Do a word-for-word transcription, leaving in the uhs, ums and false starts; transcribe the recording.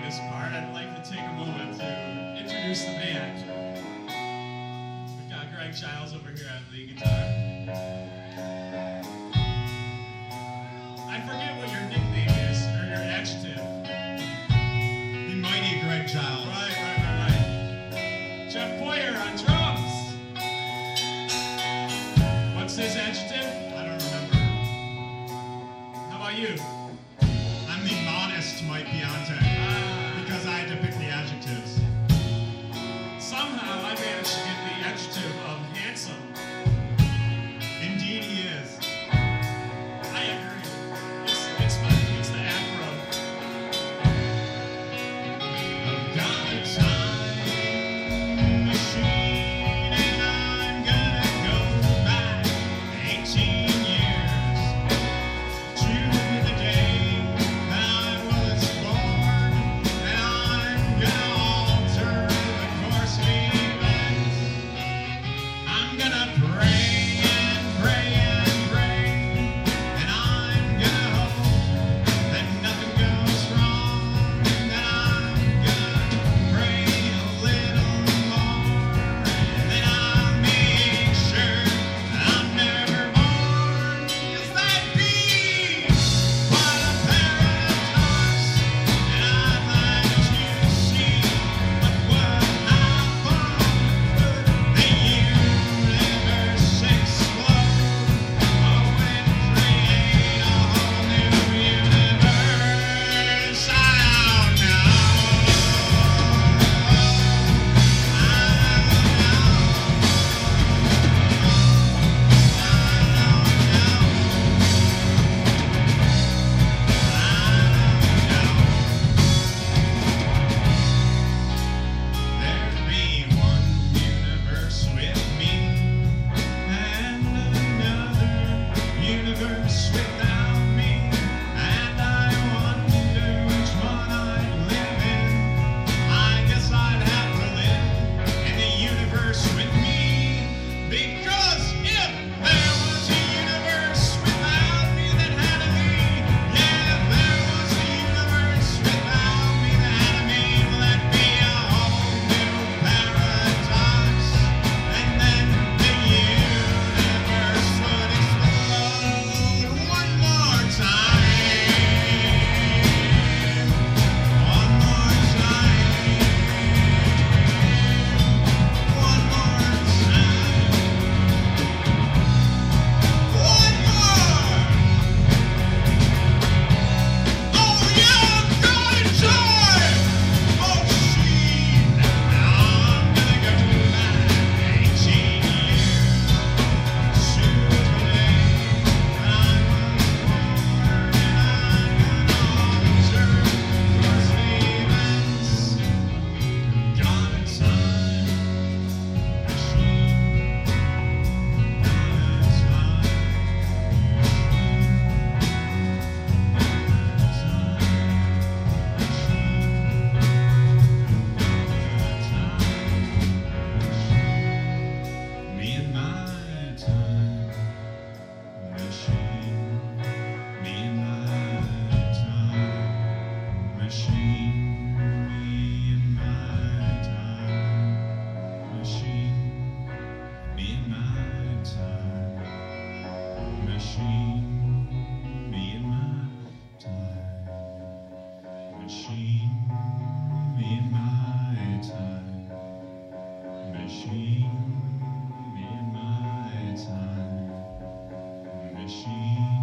this part, I'd like to take a moment to introduce the band. We've got Greg Giles over here at lead guitar. I forget what your nickname is, or your adjective. The mighty Greg Giles. Right, right, right, right. Jeff Boyer on drums. What's his adjective? I don't remember. How about you? I'm the modest Mike Biontek, Ah. because I had to pick the adjectives. Somehow I managed to get the adjective of handsome. Indeed he is. I agree. It's, it's, my, it's the afro. I've got a time machine and I'm gonna go back eighteen years to the day that I was born, and I'm gonna alter the course of events. I'm gonna pray and pray and pray, and I'm gonna hope that nothing goes wrong, and then I'm gonna pray a little more, and then I'll make sure that I'm never born. Is that be what a paradox? And I'd like to see what would happen. Would the universe explode? Oh, and create a whole new universe? I don't know. There'd be one universe with me and another universe without me, and I wonder which one I'd live in. I guess I'd have to live in the universe with me, because if there was a universe without me that had a me, yeah, if there was a universe without me that had a me, well, that'd be a whole new paradox, and then the universe would explode one more time, one more time, one more time, one more. Oh yeah, I've got a time machine. Now I'm gonna go back eighteen years to the day when I was born, and I'm gonna alter the course of events. Got a time machine. Got a time me and my time machine, me and my time machine, me and my time machine, me and my time machine, me and my time machine, me and my time machine, me and my time machine.